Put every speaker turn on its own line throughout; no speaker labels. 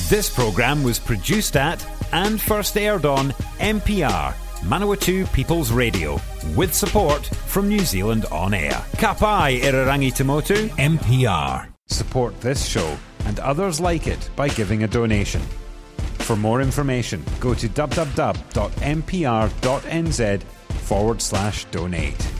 This programme was produced at and first aired on MPR, Manawatu People's Radio, with support from New Zealand On Air. Ka pai Irarangi Tamotu, MPR. Support this show and others like it by giving a donation. For more information, go to www.mpr.nz/donate.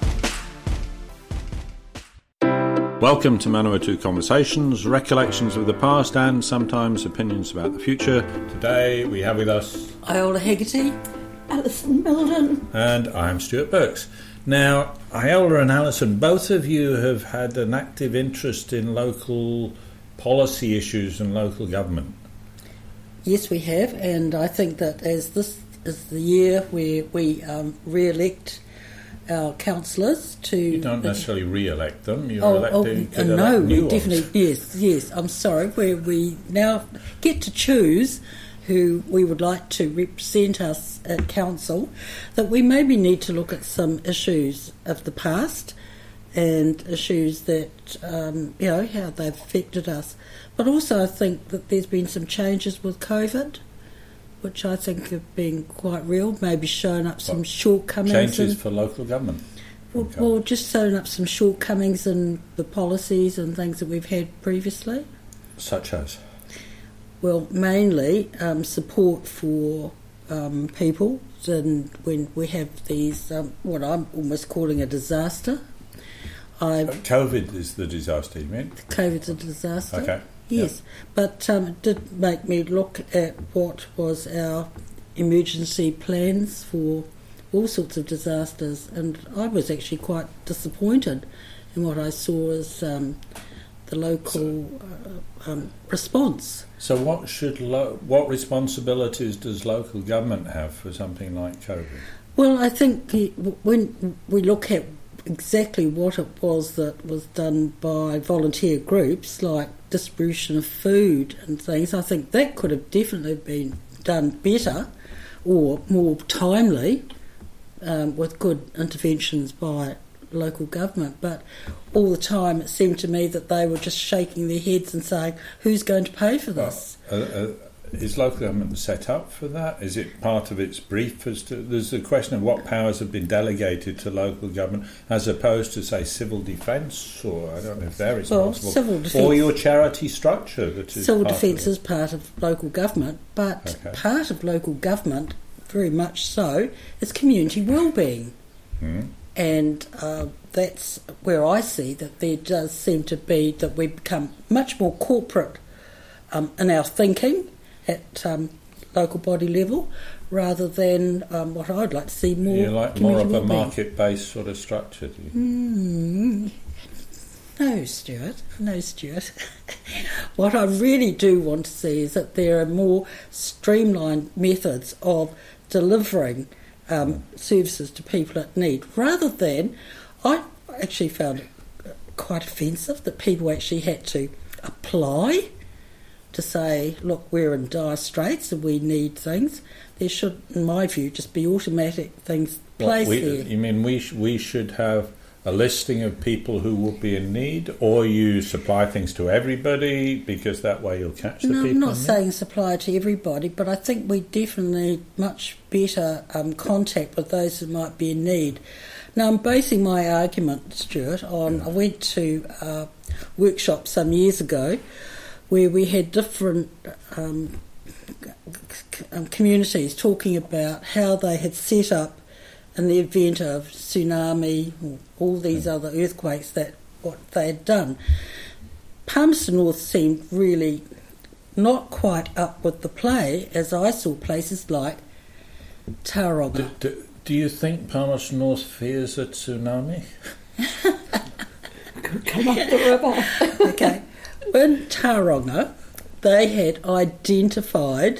Welcome to Manawatu Conversations, recollections of the past and sometimes opinions about the future. Today we have with us
Iola Hegarty, Alison Milden,
and I'm Stuart Burks. Now, Iola and Alison, both of you have had an active interest in local policy issues and local government.
Yes, we have, and I think that as this is the year where we re-elect our councillors to...
You don't necessarily re-elect them, you're electing to elect
no,
new
we definitely, yes, I'm sorry, where we now get to choose who we would like to represent us at council, that we maybe need to look at some issues of the past and issues that, how they've affected us. But also I think that there's been some changes with COVID, which I think have been quite real, maybe showing up some shortcomings.
Changes for local government?
Well, just showing up some shortcomings in the policies and things that we've had previously.
Such as?
Well, mainly support for people, and when we have these, what I'm almost calling a disaster.
COVID is the disaster, you mean?
COVID's a disaster.
Okay.
Yes, but it did make me look at what was our emergency plans for all sorts of disasters, and I was actually quite disappointed in what I saw as the local response.
So what responsibilities does local government have for something like COVID?
Well, I think when we look at exactly what it was that was done by volunteer groups, like distribution of food and things, I think that could have definitely been done better or more timely with good interventions by local government. But all the time it seemed to me that they were just shaking their heads and saying, who's going to pay for this?
Is local government set up for that? Is it part of its brief? There's a question of what powers have been delegated to local government as opposed to, say, civil defence, or I don't know if they're responsible,
civil defence,
or your charity structure. That is
civil defence is part of local government, but part of local government, very much so, is community wellbeing. And that's where I see that there does seem to be that we become much more corporate in our thinking at local body level, rather than what I'd like to see more.
You like more of a market-based sort of structure, do you?
No, Stuart. What I really do want to see is that there are more streamlined methods of delivering services to people at need, rather than, I actually found it quite offensive that people actually had to apply to say, look, we're in dire straits and we need things. There should, in my view, just be automatic things placed there.
You mean we should have a listing of people who would be in need, or you supply things to everybody because that way you'll catch the people?
No, I'm not saying supply to everybody, but I think we definitely need much better contact with those who might be in need. Now, I'm basing my argument, Stuart, on I went to a workshop some years ago where we had different communities talking about how they had set up in the event of tsunami or all these other earthquakes, that what they had done. Palmerston North seemed really not quite up with the play, as I saw places like Tauranga.
Do you think Palmerston North fears a tsunami?
Could come up the river. Okay. In Tauranga, they had identified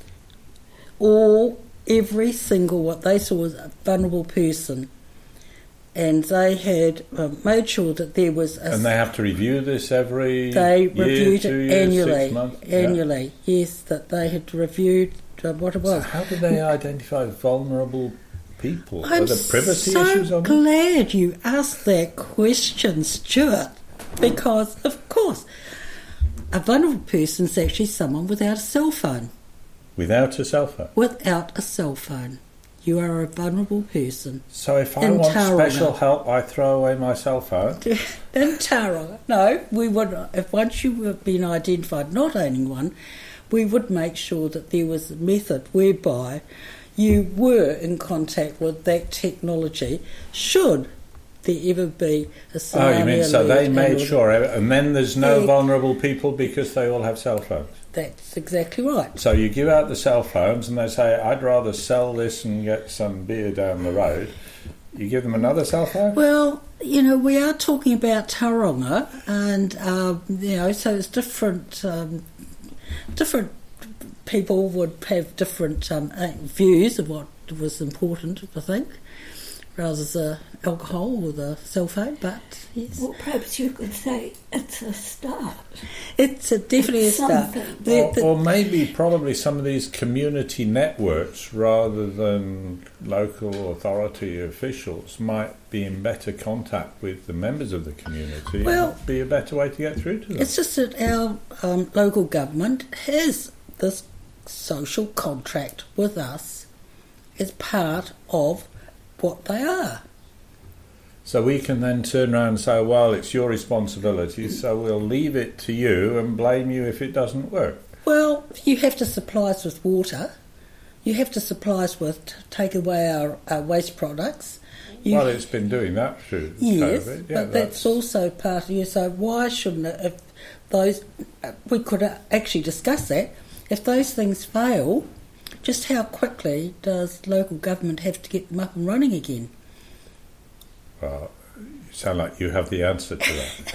every single what they saw as a vulnerable person, and they had made sure that there was
and they have to review this every
they reviewed
year, 2
it
years,
annually
6 months?
Annually, yes, that they had reviewed what it was.
So how do they identify vulnerable people?
I'm
Are there privacy
so
issues on
glad you asked that question, Stuart, because of course a vulnerable person is actually someone without a cell phone.
Without a cell phone?
Without a cell phone. You are a vulnerable person.
So if I want special help, I throw away my cell phone?
In Tauranga. No, we would, if once you have been identified not owning one, we would make sure that there was a method whereby you were in contact with that technology should there ever be a scenario.
Oh, you mean so they made sure, and then there's no vulnerable people because they all have cell phones?
That's exactly right.
So you give out the cell phones and they say, I'd rather sell this and get some beer down the road. You give them another cell phone?
Well, you know, we are talking about Tauranga, and, you know, so it's different people would have different views of what was important, I think, rather than alcohol or the cell phone, but yes.
Well, perhaps you could say it's a start.
It's definitely a start.
Or maybe probably some of these community networks, rather than local authority officials, might be in better contact with the members of the community.
Well,
be a better way to get through to them.
It's just that our local government has this social contract with us as part of what they are.
So we can then turn around and say, well, it's your responsibility, so we'll leave it to you and blame you if it doesn't work.
Well, you have to supply us with water. You have to supply us with, take away our waste products.
Well, it's been doing that through COVID.
Yeah, but that's also part of you. So why shouldn't it, if those, we could actually discuss that, if those things fail, just how quickly does local government have to get them up and running again?
Well, you sound like you have the answer to that.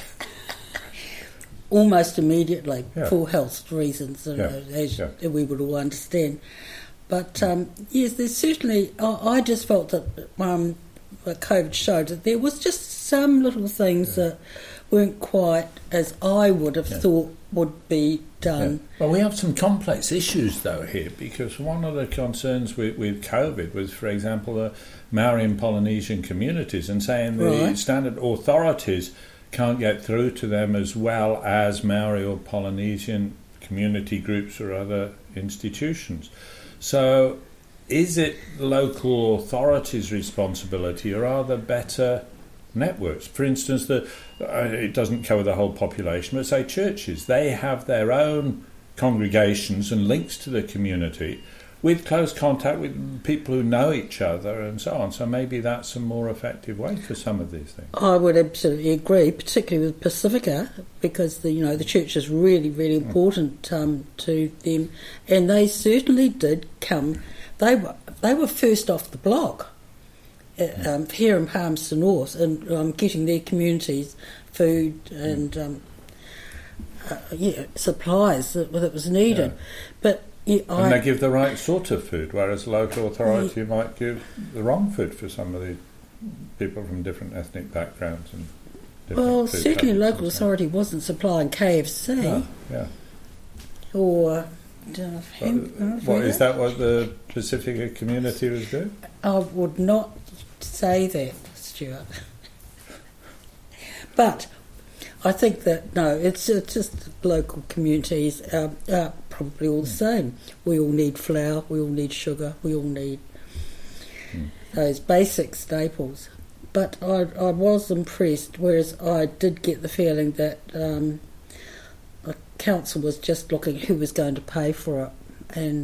Almost immediately, for health reasons, as we would all understand. But yes, there's certainly, I just felt that COVID showed that there was just some little things that weren't quite as I would have thought would be done.
Yeah. Well, we have some complex issues, though, here, because one of the concerns with COVID was, for example, the Maori and Polynesian communities, and saying the standard authorities can't get through to them as well as Maori or Polynesian community groups or other institutions. So is it local authorities' responsibility, or are there better networks? For instance, it doesn't cover the whole population, but say churches, they have their own congregations and links to the community with close contact with people who know each other and so on. So maybe that's a more effective way for some of these things.
I would absolutely agree, particularly with Pacifica, because the church is really, really important to them, and they certainly did come. They were first off the block here in Palmerston North, and getting their communities food and supplies that was needed. But
and they give the right sort of food, whereas local authority might give the wrong food for some of the people from different ethnic backgrounds. And
well, certainly local authority wasn't supplying KFC. Or
is that what the Pacifica community was doing?
I would not say that, Stuart. But I think that, no, it's just local communities are probably all the same. We all need flour, we all need sugar, we all need those basic staples. But I was impressed, whereas I did get the feeling that the council was just looking who was going to pay for it, and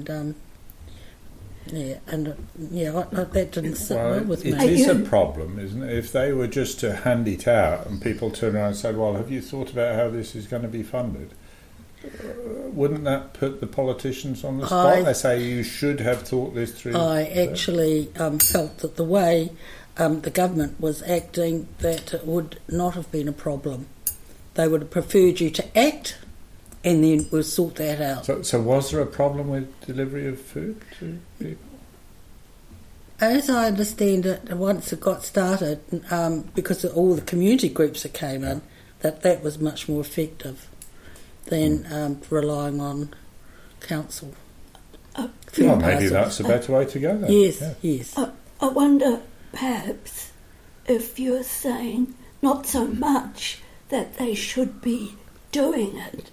that didn't sit well with me.
It is a problem, isn't it? If they were just to hand it out and people turn around and said, well, have you thought about how this is going to be funded? Wouldn't that put the politicians on the spot? They say you should have thought this through.
I actually felt that the way the government was acting, that it would not have been a problem. They would have preferred you to act, and then we'll sort that out.
So was there a problem with delivery of food to people?
As I understand it, once it got started, because of all the community groups that came in, that was much more effective than relying on council.
Well, maybe that's a better way to go then.
Yes.
I wonder, perhaps, if you're saying not so much that they should be doing it,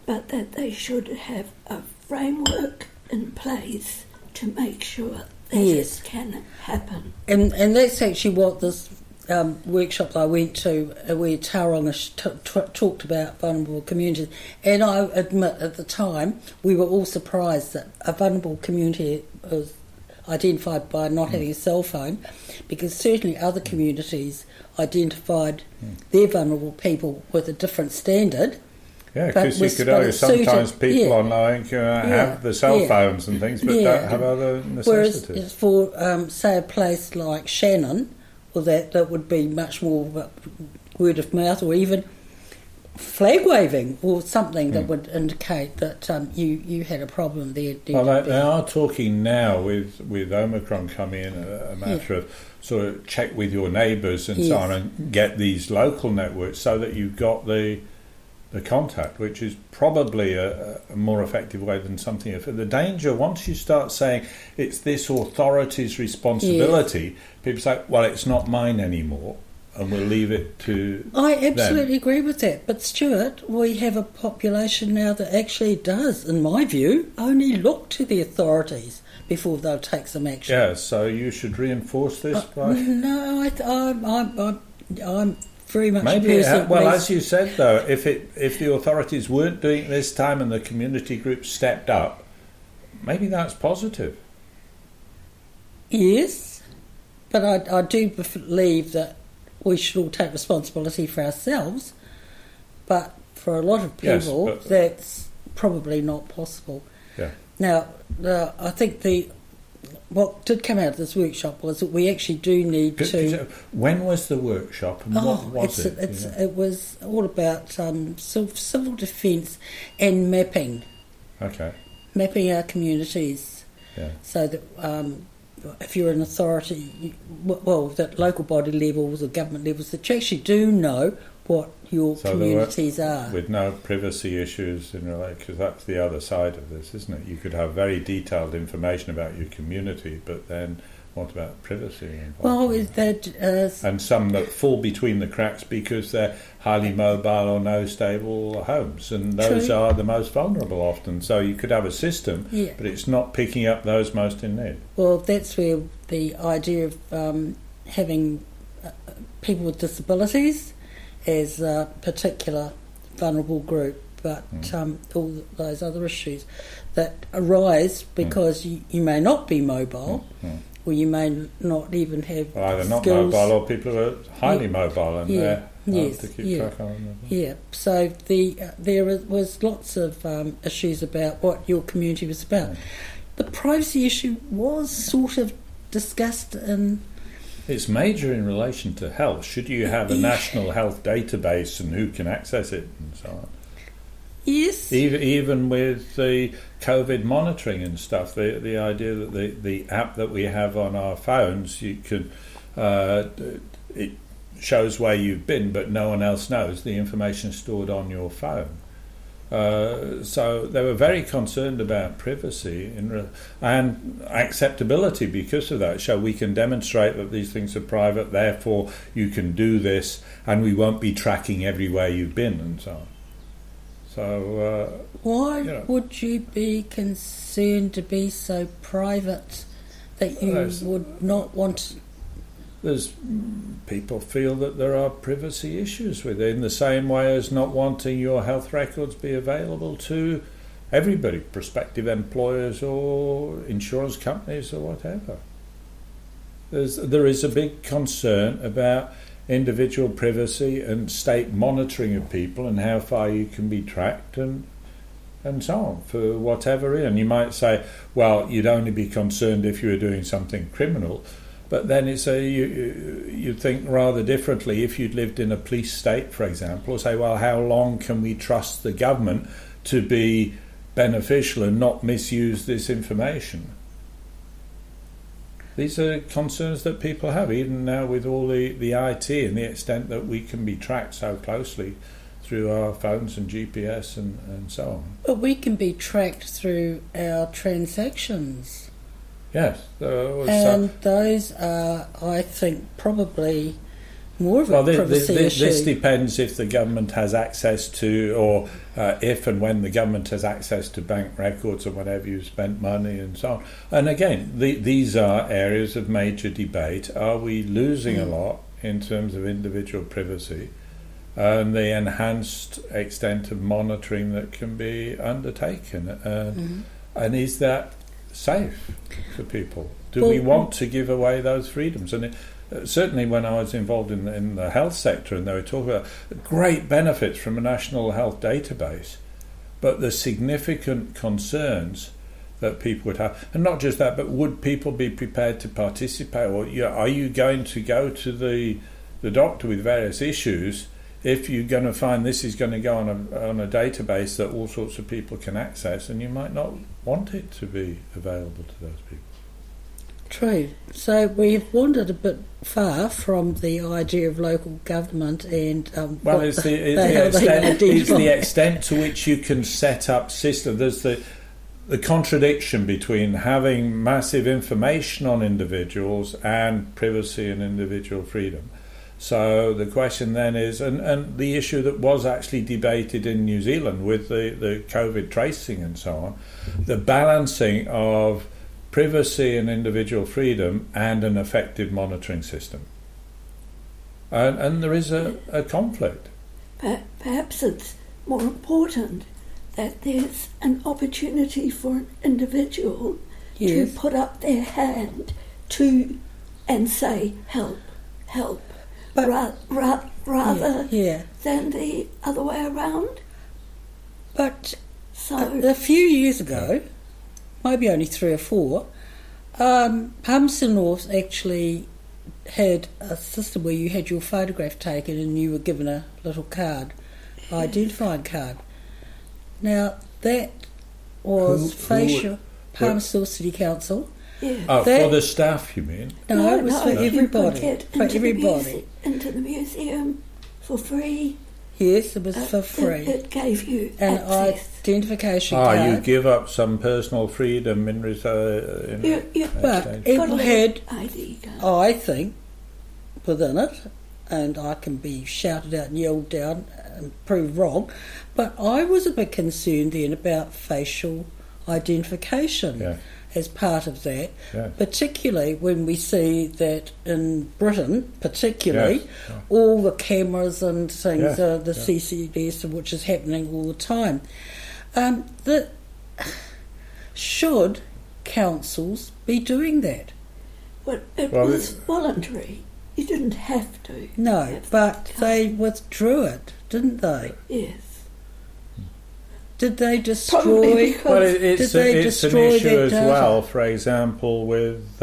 but that they should have a framework in place to make sure that
Yes.
it can happen.
And that's actually what this workshop I went to, where Tauranga talked about vulnerable communities. And I admit at the time we were all surprised that a vulnerable community was identified by not having a cell phone, because certainly other communities identified their vulnerable people with a different standard.
Yeah,
But
because you
was-
could
but
argue
it's suited-
sometimes people
yeah.
online have the cell
yeah.
phones and things, but
Yeah.
don't have other
Whereas
necessities.
for, say, a place like Shannon, well, that would be much more of a word of mouth, or even flag waving or something that would indicate that you had a problem there.
Well, they are talking now with Omicron coming in, a matter of sort of check with your neighbours and so
Yes.
on, and get these local networks so that you've got the contact, which is probably a more effective way than something. If the danger, once you start saying it's this authority's responsibility, people say, well, it's not mine anymore, and we'll leave it to
I absolutely
them.
agree with that. But Stuart, we have a population now that actually does, in my view, only look to the authorities before they'll take some action.
Yeah, so you should reinforce this by...
No, I'm very much
Maybe,
a person.
well,
who's-
as you said, though, if the authorities weren't doing it this time and the community groups stepped up, maybe that's positive.
Yes, but I do believe that we should all take responsibility for ourselves. But for a lot of
Yes,
people,
but-
that's probably not possible.
Yeah.
Now, I think what did come out of this workshop was that we actually do need to.
When was the workshop and what was it?
It was all about civil defence and mapping our communities,
Yeah.
so that if you're an authority, that local body levels or government levels, that you actually do know what your communities are.
With no privacy issues in relation, because that's the other side of this, isn't it? You could have very detailed information about your community, but then what about privacy?
Well,
And some that fall between the cracks because they're highly mobile or no stable homes, and those
True.
are the most vulnerable often. So you could have a system,
Yeah.
but it's not picking up those most in need.
Well, that's where the idea of having people with disabilities as a particular vulnerable group, but all those other issues that arise because you may not be mobile, or you may not even have
Either not
skills.
mobile or people who are highly mobile and they're
Yes,
hard to keep
yeah.
track of them.
Yeah, so there was lots of issues about what your community was about. The privacy issue was sort of discussed in...
It's major in relation to health. Should you have a national health database and who can access it and so on?
Yes.
Even with the COVID monitoring and stuff, the idea that the app that we have on our phones, you can it shows where you've been, but no one else knows. The information stored on your phone. So they were very concerned about privacy and acceptability because of that. So we can demonstrate that these things are private, therefore you can do this, and we won't be tracking everywhere you've been and so on. So
why would you be concerned to be so private that you would not want...
There's people feel that there are privacy issues with it, in the same way as not wanting your health records be available to everybody, prospective employers or insurance companies or whatever. There is a big concern about individual privacy and state monitoring of people and how far you can be tracked and so on for whatever reason. You might say, well, you'd only be concerned if you were doing something criminal. But then it's you think rather differently. If you'd lived in a police state, for example, say, well, how long can we trust the government to be beneficial and not misuse this information? These are concerns that people have, even now with all the IT and the extent that we can be tracked so closely through our phones and GPS and so on.
But we can be tracked through our transactions.
Yes.
And those are, I think, probably more of a privacy issue.
This depends if the government has access to, or if and when the government has access to bank records or whatever you've spent money and so on. And again, these are areas of major debate. Are we losing a lot in terms of individual privacy and the enhanced extent of monitoring that can be undertaken? And is that safe for people? Do we want to give away those freedoms? And certainly when I was involved in the health sector, and they were talking about great benefits from a national health database, but the significant concerns that people would have, and not just that, but would people be prepared to participate, or are you going to go to the doctor with various issues if you're going to find this is going to go on a database that all sorts of people can access, and you might not want it to be available to those people?
True. So we've wandered a bit far from the idea of local government and
it's the extent to which you can set up systems. There's the contradiction between having massive information on individuals and privacy and individual freedom. So the question then is, and the issue that was actually debated in New Zealand with the COVID tracing and so on, the balancing of privacy and individual freedom and an effective monitoring system. And there is a conflict.
Perhaps it's more important that there's an opportunity for an individual to put up their hand and say, help, rather than the other way around.
But a few years ago, maybe only 3 or 4, Palmerston North actually had a system where you had your photograph taken and you were given a little card, identifying card. Now, that was facial, Palmerston North City Council.
Yeah. For the staff, you mean?
No, it was for everybody.
For everybody. Into the museum for free.
Yes, it was for free.
It gave you
an
access.
Identification card.
You give up some personal freedom in return.
But it had,
ID card.
I think, within it, and I can be shouted out and yelled down and proved wrong, but I was a bit concerned then about facial identification as part of that, particularly when we see that in Britain, all the cameras and things, the CCTV, which is happening all the time. Should councils be doing that?
Well, it was voluntary. You didn't have to.
No, but they withdrew it, didn't they?
Yes.
Did they destroy?
Well, it's an issue as well. For example, with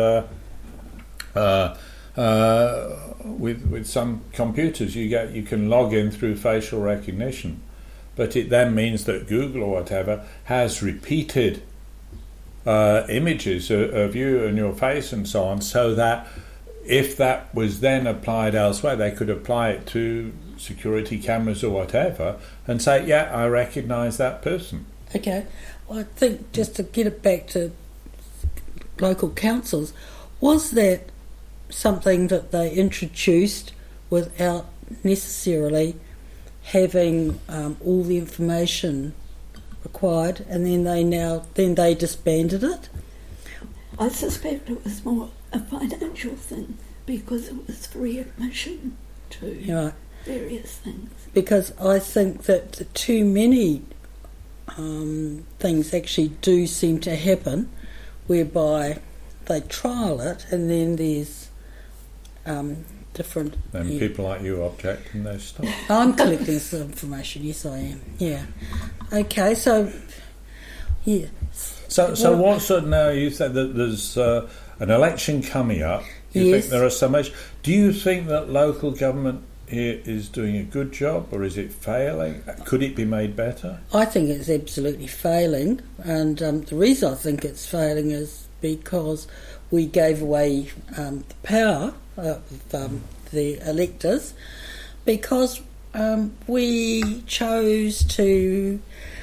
some computers, you can log in through facial recognition, but it then means that Google or whatever has repeated images of you and your face and so on, so that if that was then applied elsewhere, they could apply it to security cameras or whatever and say, I recognise that person.
Okay. Well, I think just to get it back to local councils, was that something that they introduced without necessarily having all the information required, and then they disbanded it?
I suspect it was more a financial thing because it was free admission to various things.
Because I think that too many things actually do seem to happen whereby they trial it and then there's different...
Then people like you object and they stop.
I'm collecting this information, yes I am, Okay, so... Yeah.
So what sort of now, you said that there's an election coming up. You think there are some issues. Do you think that local government here is doing a good job, or is it failing? Could it be made better?
I think it's absolutely failing, and the reason I think it's failing is because we gave away the power of the electors because we chose to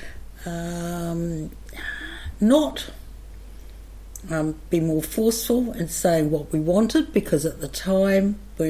not be more forceful in saying what we wanted, because at the time when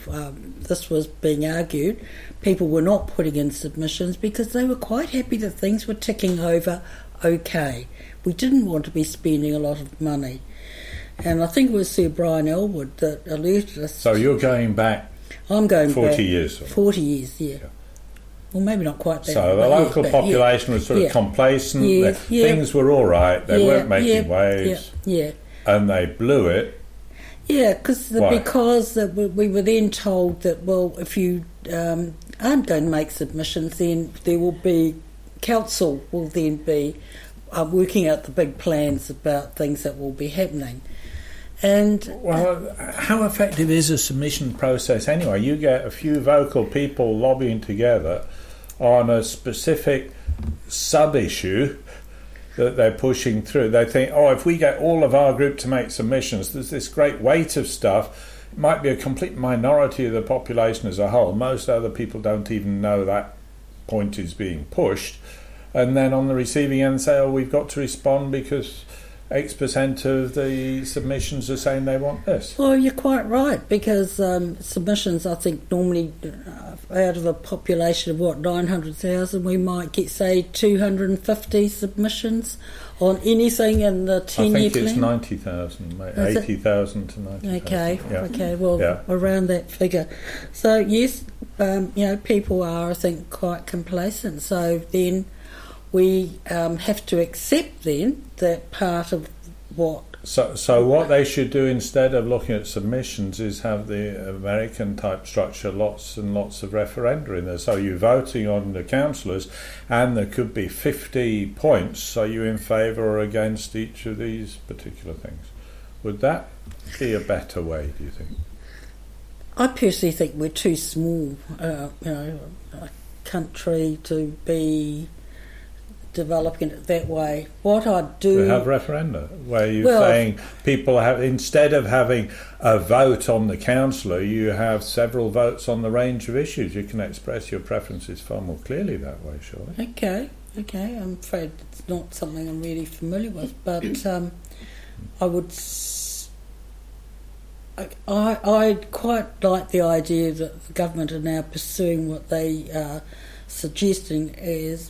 this was being argued, people were not putting in submissions because they were quite happy that things were ticking over okay. We didn't want to be spending a lot of money. And I think it was Sir Brian Elwood that alerted us.
So you're going back
I'm going
40
back
years?
40 years, yeah. Well, maybe not quite that.
So the local population was sort of complacent. Things were all right. They weren't making waves. And they blew it.
Yeah, because we were then told that, well, if you aren't going to make submissions, then there will be, council will then be working out the big plans about things that will be happening. And
well, how effective is a submission process anyway? You get a few vocal people lobbying together on a specific sub-issue that they're pushing through. They think, if we get all of our group to make submissions, there's this great weight of stuff. It might be a complete minority of the population as a whole. Most other people don't even know that point is being pushed. And then on the receiving end say, we've got to respond because X% of the submissions are saying they want this.
Well, you're quite right, because submissions, I think, normally out of a population of 900,000, we might get, say, 250 submissions on anything in the 10-year plan.
I think it's 90,000, 80,000 to 90,000.
Okay, around that figure. So yes, people are, I think, quite complacent. So then we have to accept then that part of what...
So what they should do instead of looking at submissions is have the American type structure, lots and lots of referenda in there. So you're voting on the councillors and there could be 50 points, so you're in favour or against each of these particular things. Would that be a better way, do you think?
I personally think we're too small, a country to be developing it that way. What I do...
We have referenda, where you're saying people have, instead of having a vote on the councillor, you have several votes on the range of issues. You can express your preferences far more clearly that way, surely.
Okay. I'm afraid it's not something I'm really familiar with, but I would... I quite like the idea that the government are now pursuing what they are suggesting as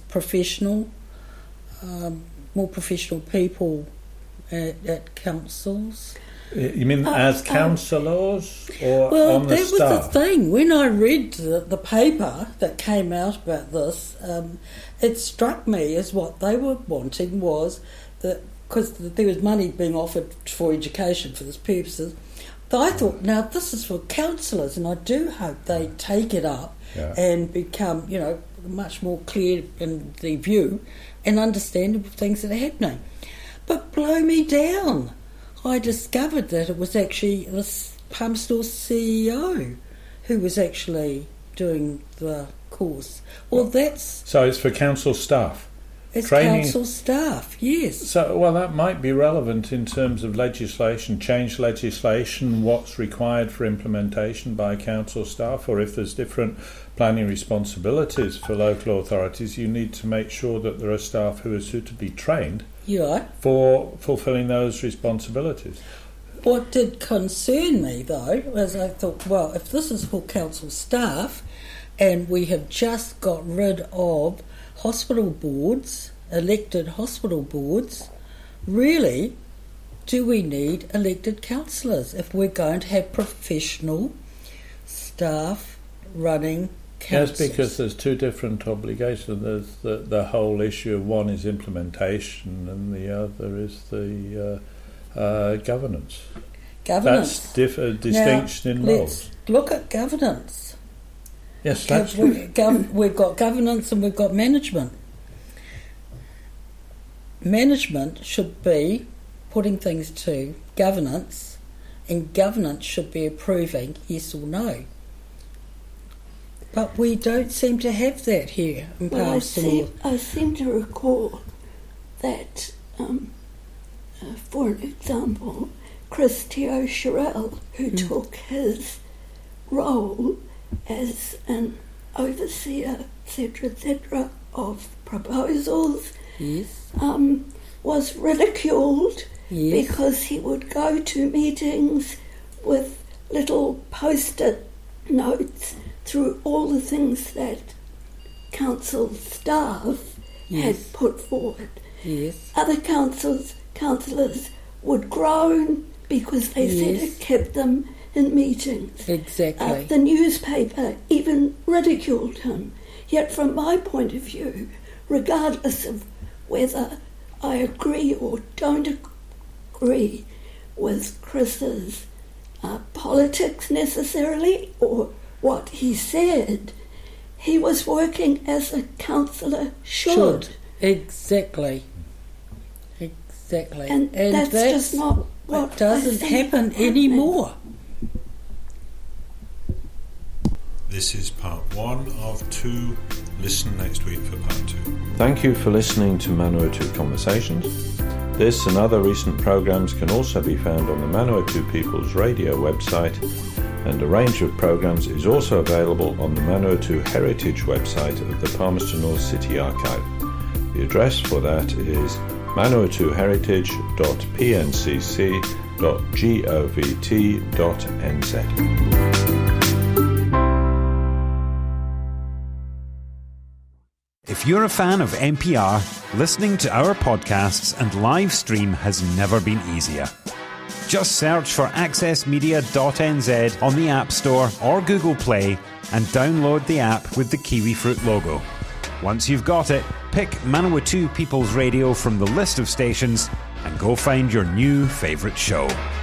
more professional people at councils.
You mean as councillors or on the staff?
Well, that was the thing. When I read the paper that came out about this, it struck me as what they were wanting was that, because there was money being offered for education for this purposes, I thought, now this is for councillors, and I do hope they take it up and become, much more clear in the view and understand of things that are happening. But blow me down, I discovered that it was actually the Palmerston CEO who was actually doing the course. Well,
so it's for council staff.
It's council staff, yes.
So, that might be relevant in terms of legislation, change legislation, what's required for implementation by council staff, or if there's different planning responsibilities for local authorities, you need to make sure that there are staff who are suitably trained for fulfilling those responsibilities.
What did concern me, though, was I thought, if this is for council staff and we have just got rid of hospital boards, elected hospital boards, really, do we need elected councillors if we're going to have professional staff running councils?
Yes, because there's two different obligations. There's the whole issue of one is implementation and the other is the governance. That's distinction in roles.
Let's look at governance.
Yes, that's
we've got governance and we've got management. Management should be putting things to governance, and governance should be approving yes or no. But we don't seem to have that here in Palmerston.
I seem to recall that, for an example, Chris Teo-Sherrill, who took his role as an overseer, etc., of proposals, was ridiculed because he would go to meetings with little post-it notes through all the things that council staff had put forward.
Yes.
Other councillors would groan because they said it kept them in meetings.
Exactly.
The newspaper even ridiculed him. Yet from my point of view, regardless of whether I agree or don't agree with Chris's politics necessarily or what he said, he was working as a councillor should.
Exactly.
And that's just not what
it doesn't happen anymore.
This is part 1 of 2. Listen next week for part 2. Thank you for listening to Manawatu Conversations. This and other recent programs can also be found on the Manawatu People's Radio website, and a range of programs is also available on the Manawatu Heritage website of the Palmerston North City Archive. The address for that is manawatuheritage.pncc.govt.nz.
If you're a fan of NPR, listening to our podcasts and live stream has never been easier. Just search for accessmedia.nz on the App Store or Google Play and download the app with the kiwifruit logo. Once you've got it, pick Manawatu People's Radio from the list of stations and go find your new favourite show.